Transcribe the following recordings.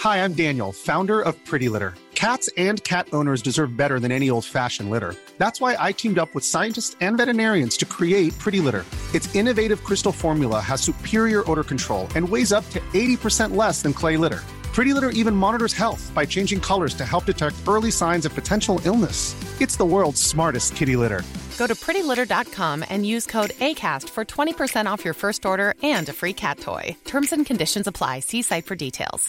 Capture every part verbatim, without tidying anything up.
Hi, I'm Daniel, founder of Pretty Litter. Cats and cat owners deserve better than any old-fashioned litter. That's why I teamed up with scientists and veterinarians to create Pretty Litter. Its innovative crystal formula has superior odor control and weighs up to eighty percent less than clay litter. Pretty Litter even monitors health by changing colors to help detect early signs of potential illness. It's the world's smartest kitty litter. Go to pretty litter dot com and use code ACAST for twenty percent off your first order and a free cat toy. Terms and conditions apply. See site for details.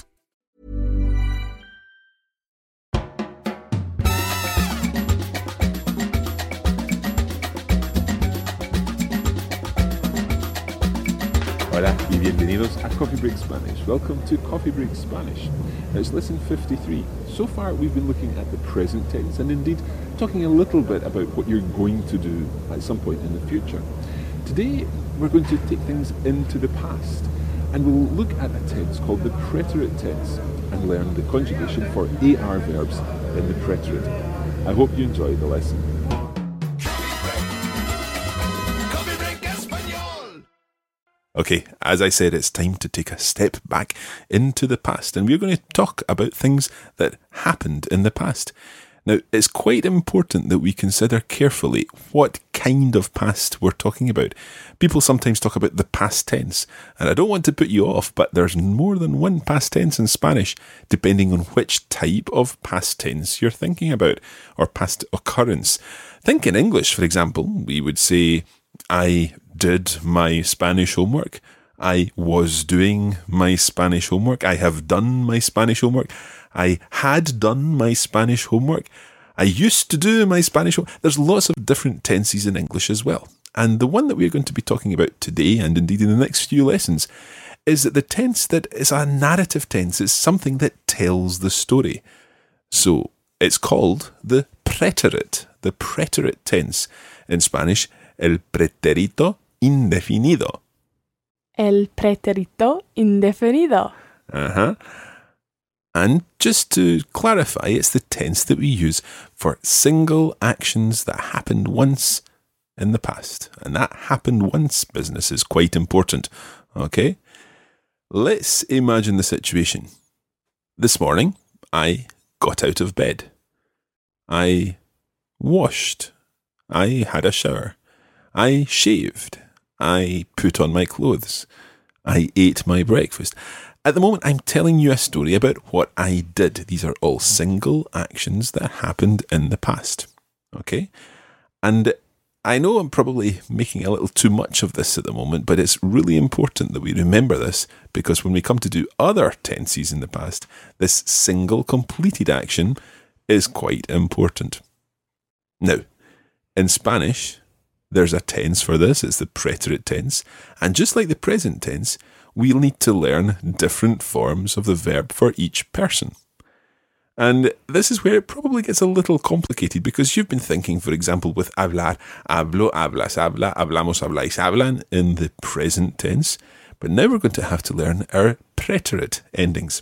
Hola y bienvenidos a Coffee Break Spanish. Welcome to Coffee Break Spanish. Now it's lesson fifty-three. So far we've been looking at the present tense and indeed talking a little bit about what you're going to do at some point in the future. Today we're going to take things into the past and we'll look at a tense called the preterite tense and learn the conjugation for A R verbs in the preterite. I hope you enjoy the lesson. Okay, as I said, it's time to take a step back into the past, and we're going to talk about things that happened in the past. Now, it's quite important that we consider carefully what kind of past we're talking about. People sometimes talk about the past tense, and I don't want to put you off, but there's more than one past tense in Spanish, depending on which type of past tense you're thinking about, or past occurrence. Think in English, for example, we would say, I did my Spanish homework. I was doing my Spanish homework. I have done my Spanish homework. I had done my Spanish homework. I used to do my Spanish homework. There's lots of different tenses in English as well. And the one that we're going to be talking about today, and indeed in the next few lessons, is that the tense that is a narrative tense is something that tells the story. So it's called the preterite, the preterite tense. In Spanish, el pretérito indefinido. El pretérito indefinido. Uh-huh. And just to clarify, it's the tense that we use for single actions that happened once in the past. And that happened once business is quite important. Okay? Let's imagine the situation. This morning, I got out of bed. I washed. I had a shower. I shaved. I put on my clothes. I ate my breakfast. At the moment, I'm telling you a story about what I did. These are all single actions that happened in the past. Okay? And I know I'm probably making a little too much of this at the moment, but it's really important that we remember this because when we come to do other tenses in the past, this single completed action is quite important. Now, in Spanish, there's a tense for this, it's the preterite tense, and just like the present tense, we'll need to learn different forms of the verb for each person. And this is where it probably gets a little complicated because you've been thinking, for example, with hablar, hablo, hablas, habla, hablamos, habláis, hablan in the present tense, but now we're going to have to learn our preterite endings.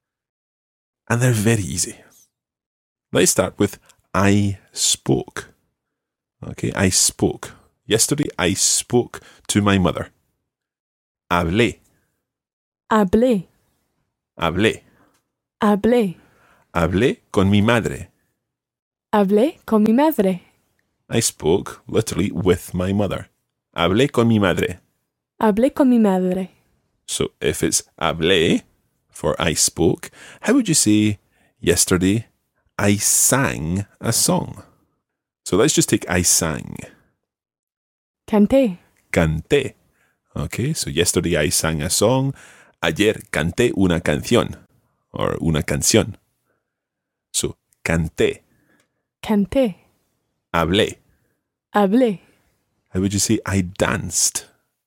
And they're very easy. Let's start with I spoke. Okay, I spoke. Yesterday, I spoke to my mother. Hablé. Hablé. Hablé. Hablé. Hablé con mi madre. Hablé con mi madre. I spoke, literally, with my mother. Hablé con mi madre. Hablé con mi madre. So if it's hablé, for I spoke, how would you say, yesterday, I sang a song? So let's just take I sang. Canté. Canté. Okay, so yesterday I sang a song. Ayer canté una canción. Or una canción. So, canté. Canté. Hablé. Hablé. How would you say I danced?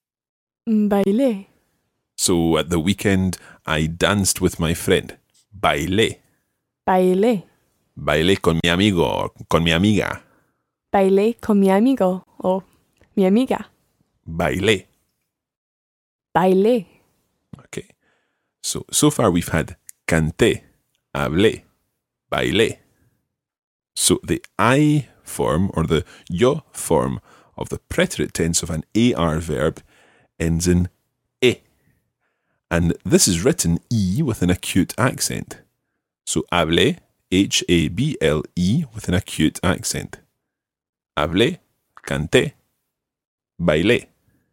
Bailé. So, at the weekend, I danced with my friend. Bailé. Bailé. Bailé con mi amigo or con mi amiga. Bailé con mi amigo o mi amiga. Bailé. Bailé. Okay. So, so far we've had canté, hablé, bailé. So the I form or the yo form of the preterite tense of an A R verb ends in e. And this is written E with an acute accent. So hablé, H A B L E with an acute accent. Hablé, canté, bailé.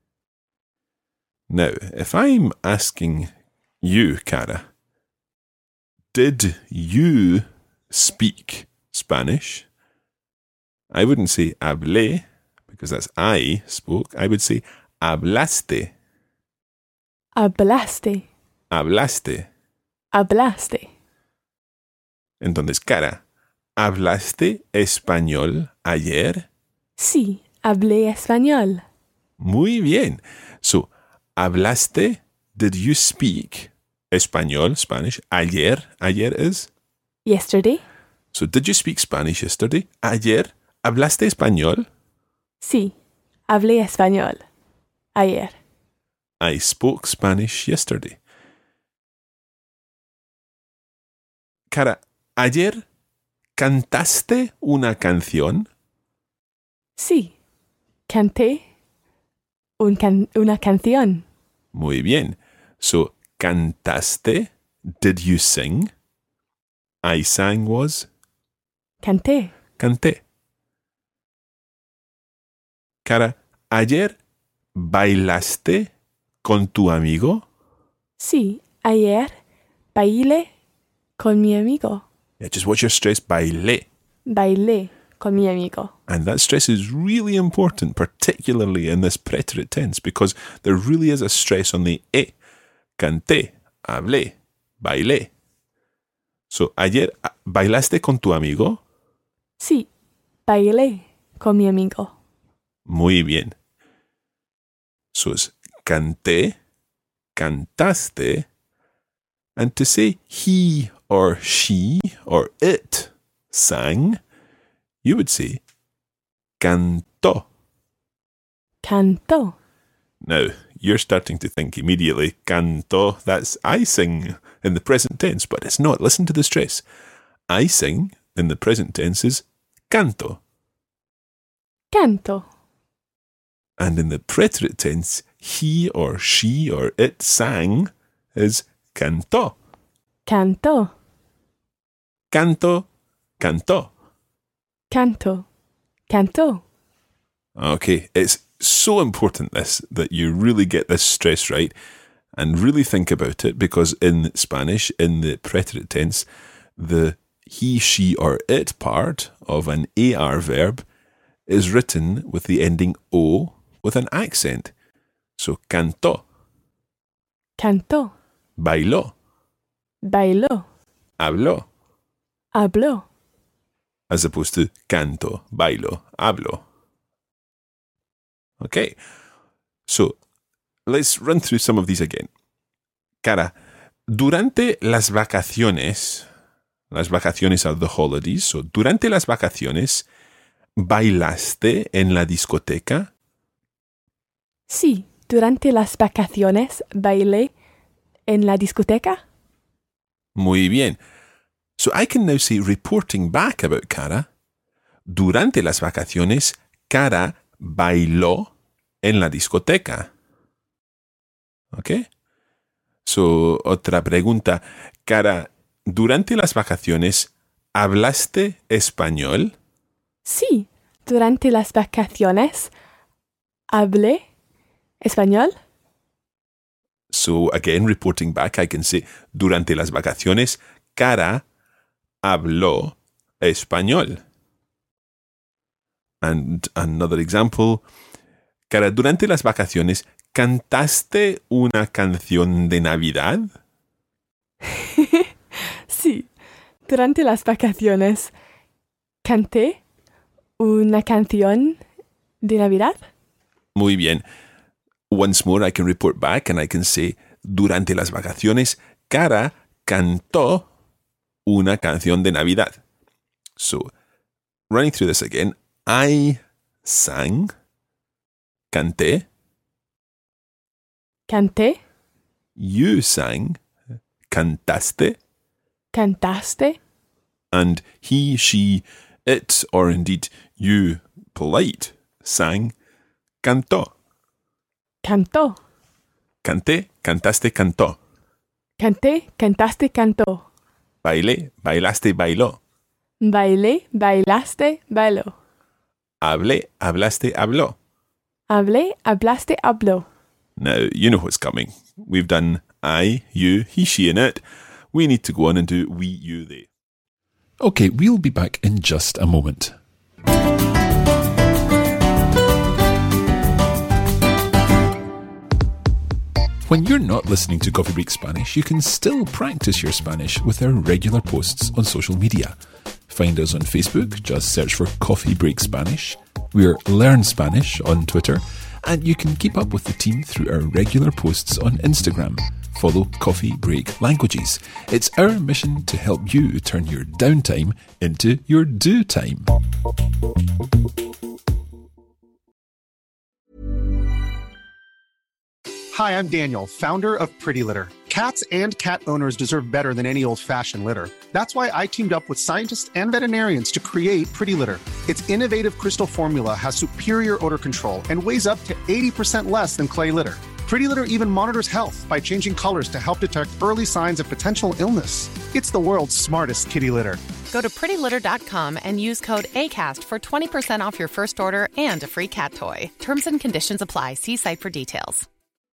Now, if I'm asking you, Cara, did you speak Spanish? I wouldn't say hablé, because that's I spoke. I would say hablaste. Hablaste. Hablaste. Hablaste. Entonces, Cara, ¿hablaste español ayer? Sí, hablé español. Muy bien. So, ¿hablaste? Did you speak español, Spanish, ayer? Ayer is? Yesterday? So, did you speak Spanish yesterday? Ayer, ¿hablaste español? Sí, hablé español. Ayer. I spoke Spanish yesterday. Cara, ¿ayer cantaste una canción? Sí, canté un can- una canción. Muy bien. So, cantaste, did you sing? I sang was? Canté. Canté. Cara, ¿ayer bailaste con tu amigo? Sí, ayer bailé con mi amigo. Yeah, just watch your stress, bailé. Bailé con mi amigo. And that stress is really important, particularly in this preterite tense, because there really is a stress on the e. Canté, hablé, bailé. So, ayer bailaste con tu amigo? Sí, bailé con mi amigo. Muy bien. So it's canté, cantaste, and to say he or she or it sang, you would say cantó. Cantó. Now, you're starting to think immediately, cantó, that's I sing in the present tense, but it's not. Listen to the stress. I sing in the present tense is canto. Canto. And in the preterite tense, he or she or it sang is cantó. Cantó. Canto, cantó. Canto. Cantó. Okay, it's so important this that you really get this stress right and really think about it, because in Spanish, in the preterite tense, the he, she or it part of an A R verb is written with the ending O with an accent. So, cantó, Cantó. bailó, Bailó. habló, Habló. as opposed to canto, bailo, hablo. Okay, so let's run through some of these again. Cara, durante las vacaciones, las vacaciones are the holidays, so durante las vacaciones, ¿bailaste en la discoteca? Sí, durante las vacaciones bailé en la discoteca. Muy bien. So I can now say, reporting back about Cara, durante las vacaciones, Cara bailó en la discoteca. Okay? So, otra pregunta. Cara, durante las vacaciones, ¿hablaste español? Sí, durante las vacaciones hablé español. So, again, reporting back, I can say, durante las vacaciones, Cara habló español. And another example. Cara, durante las vacaciones, ¿cantaste una canción de Navidad? Sí, durante las vacaciones canté una canción de Navidad. Muy bien. Once more, I can report back and I can say, durante las vacaciones, Cara cantó una canción de Navidad. So, running through this again, I sang, canté, Canté, you sang, cantaste, cantaste, and he, she, it, or indeed you, polite, sang, cantó. cantó. Canté, cantaste, cantó. Canté, cantaste, cantó. Bailé, bailaste, bailó. Bailé, bailaste, bailó. Hablé, hablaste, habló. Hablé, hablaste, habló. Now, you know what's coming. We've done I, you, he, she, and it. We need to go on and do we, you, they. Okay, we'll be back in just a moment. When you're not listening to Coffee Break Spanish, you can still practice your Spanish with our regular posts on social media. Find us on Facebook, just search for Coffee Break Spanish. We're Learn Spanish on Twitter, and you can keep up with the team through our regular posts on Instagram. Follow Coffee Break Languages. It's our mission to help you turn your downtime into your do time. Hi, I'm Daniel, founder of Pretty Litter. Cats and cat owners deserve better than any old-fashioned litter. That's why I teamed up with scientists and veterinarians to create Pretty Litter. Its innovative crystal formula has superior odor control and weighs up to eighty percent less than clay litter. Pretty Litter even monitors health by changing colors to help detect early signs of potential illness. It's the world's smartest kitty litter. Go to pretty litter dot com and use code ACAST for twenty percent off your first order and a free cat toy. Terms and conditions apply. See site for details.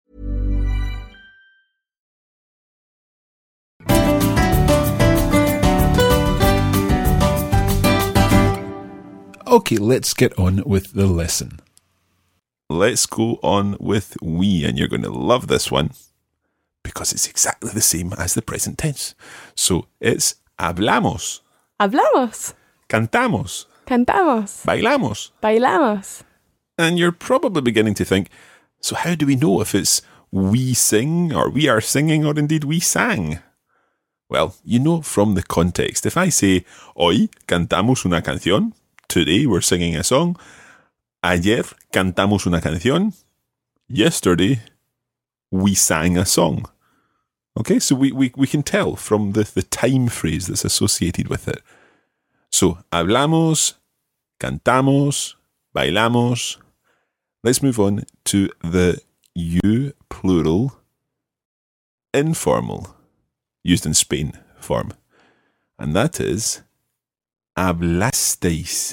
Okay, let's get on with the lesson. Let's go on with we, and you're going to love this one because it's exactly the same as the present tense. So it's hablamos, Hablamos, cantamos, cantamos, bailamos. bailamos. And you're probably beginning to think, so how do we know if it's we sing or we are singing or indeed we sang? Well, you know from the context. If I say, hoy cantamos una canción, today we're singing a song. Ayer cantamos una canción. Yesterday we sang a song. Okay, so we, we, we can tell from the, the time phrase that's associated with it. So, hablamos, cantamos, bailamos. Let's move on to the you plural informal, used in Spain form. And that is hablasteis.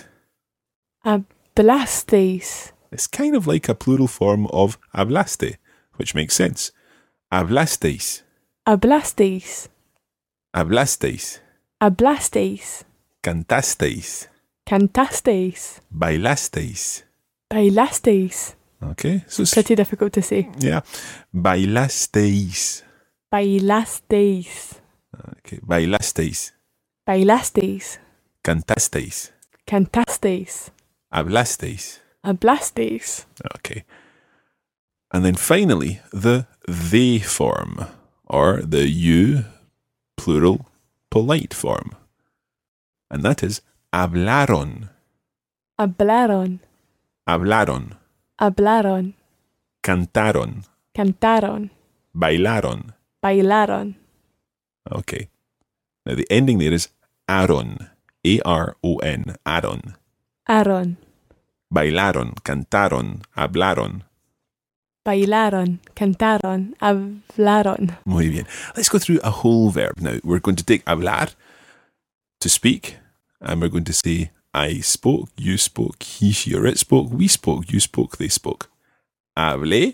Hablasteis. It's kind of like a plural form of hablaste, which makes sense. Hablasteis. Hablasteis. Hablasteis. Hablasteis. Cantasteis. Cantasteis. Bailasteis. Bailasteis. Okay, so it's, Pretty difficult to say. yeah, bailasteis. Bailasteis. Okay, bailasteis. Bailasteis. Cantasteis. Cantasteis. Hablasteis. Hablasteis. Okay. And then finally, the they form, or the you plural polite form. And that is hablaron. Hablaron. Hablaron. Hablaron. Cantaron. Cantaron. Bailaron. Bailaron. Okay. Now the ending there is aron. A R O N. Aron. Aron. Bailaron. Cantaron. Hablaron. Bailaron. Cantaron. Hablaron. Muy bien. Let's go through a whole verb now. We're going to take hablar, to speak, and we're going to say I spoke, you spoke, he, she, or it spoke, we spoke, you spoke, they spoke. Hablé.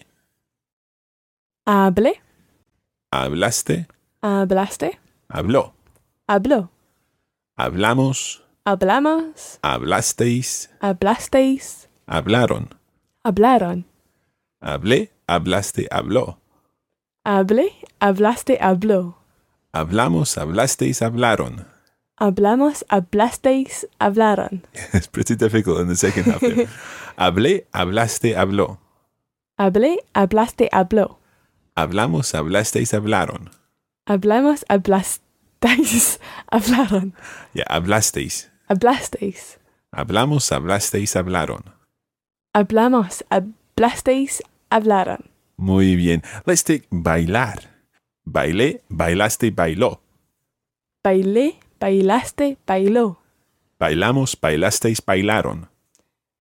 Hable. Hablaste. Hablaste. Habló. Habló. Hablamos. Hablamos. Hablasteis. Hablasteis. Hablaron. Hablaron. Hablé. Hablaste. Habló. Hablé. Hablaste. Habló. Hablamos. Hablasteis. Hablaron. Hablamos. Hablasteis. Hablaron. It's pretty difficult in the second half there. Hablé. Hablaste. Habló. Hablé. Hablaste. Habló. Hablamos. Hablasteis. Hablaron. Hablamos. Hablasteis. Hablaron. Yeah, hablasteis. Hablasteis. Hablamos. Hablasteis. Hablaron. Hablamos. Hablasteis. Hablaron. Muy bien. Let's take bailar. Bailé. Bailaste. Bailó. Bailé. Bailaste. Bailó. Bailamos. Bailasteis. Bailaron.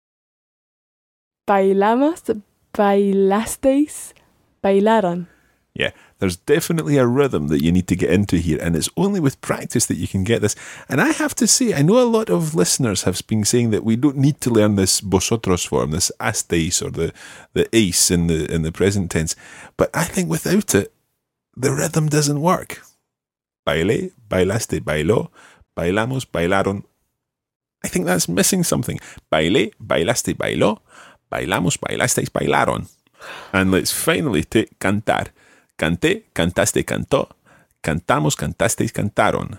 Bailamos. Bailasteis. Bailaron. Yeah, there's definitely a rhythm that you need to get into here, and it's only with practice that you can get this. And I have to say, I know a lot of listeners have been saying that we don't need to learn this vosotros form, this estáis, or the, the ace in the in the present tense. But I think without it, the rhythm doesn't work. Bailé, bailaste, bailó, bailamos, bailaron. I think that's missing something. Bailé, bailaste, bailó, bailamos, bailasteis, bailaron. And let's finally take cantar. Canté, cantaste, cantó. Cantamos, cantasteis, cantaron.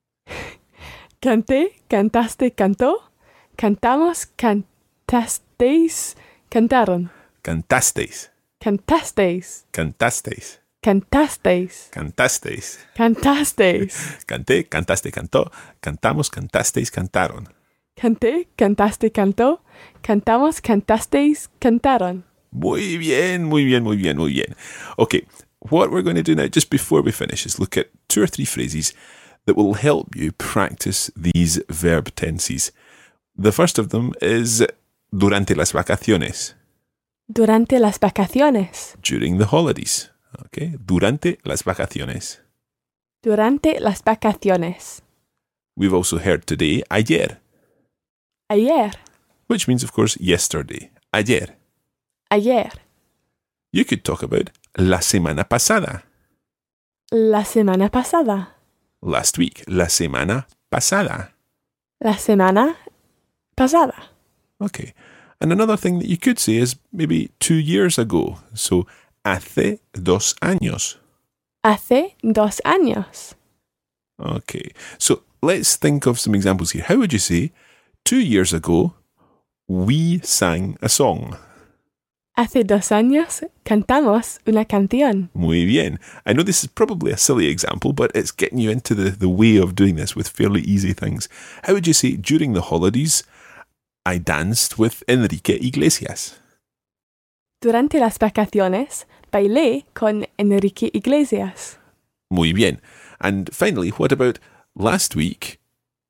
Canté, cantaste, cantó. Cantamos, cantasteis, cantaron. Cantasteis. Cantasteis. Cantasteis. Cantasteis. Cantasteis. Cantasteis. Canté, cantaste, cantó. Cantamos, cantasteis, cantaron. Canté, cantaste, cantó. Cantamos, cantasteis, cantaron. Muy bien, muy bien, muy bien, muy bien. Okay, what we're going to do now, just before we finish, is look at two or three phrases that will help you practice these verb tenses. The first of them is durante las vacaciones. Durante las vacaciones. During the holidays. Okay, durante las vacaciones. Durante las vacaciones. We've also heard today, ayer. Ayer. Which means, of course, yesterday. Ayer. Ayer. You could talk about la semana pasada. La semana pasada. Last week, la semana pasada. La semana pasada. Okay. And another thing that you could say is maybe two years ago. So, hace dos años. Hace dos años. Okay. So, let's think of some examples here. How would you say, two years ago, we sang a song? Hace dos años cantamos una canción. Muy bien. I know this is probably a silly example, but it's getting you into the, the way of doing this with fairly easy things. How would you say, during the holidays, I danced with Enrique Iglesias? Durante las vacaciones, bailé con Enrique Iglesias. Muy bien. And finally, what about last week?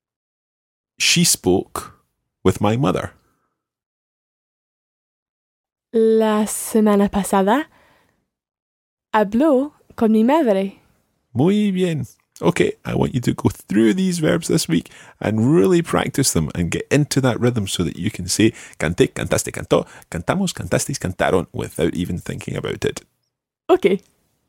She spoke with my mother. La semana pasada habló con mi madre. Muy bien. Okay, I want you to go through these verbs this week and really practice them and get into that rhythm so that you can say canté, cantaste, cantó, cantamos, cantasteis, cantaron without even thinking about it. Okay.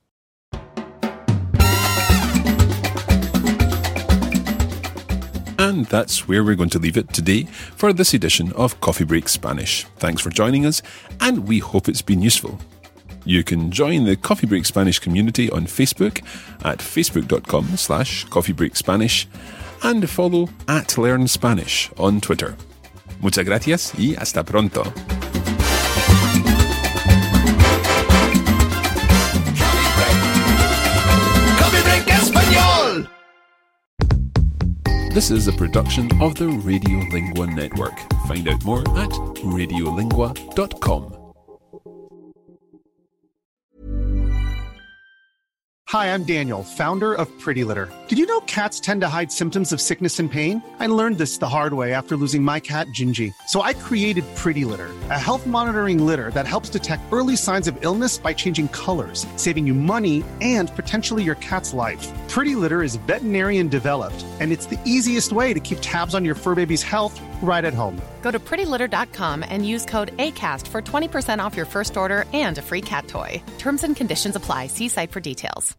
And that's where we're going to leave it today for this edition of Coffee Break Spanish. Thanks for joining us, and we hope it's been useful. You can join the Coffee Break Spanish community on Facebook at facebook.com slash Coffee Break Spanish and follow at Learn Spanish on Twitter. Muchas gracias y hasta pronto. Coffee Break Español! This is a production of the Radiolingua Network. Find out more at radiolingua dot com. Hi, I'm Daniel, founder of Pretty Litter. Did you know cats tend to hide symptoms of sickness and pain? I learned this the hard way after losing my cat, Gingy. So I created Pretty Litter, a health monitoring litter that helps detect early signs of illness by changing colors, saving you money and potentially your cat's life. Pretty Litter is veterinarian developed, and it's the easiest way to keep tabs on your fur baby's health right at home. Go to pretty litter dot com and use code ACAST for twenty percent off your first order and a free cat toy. Terms and conditions apply. See site for details.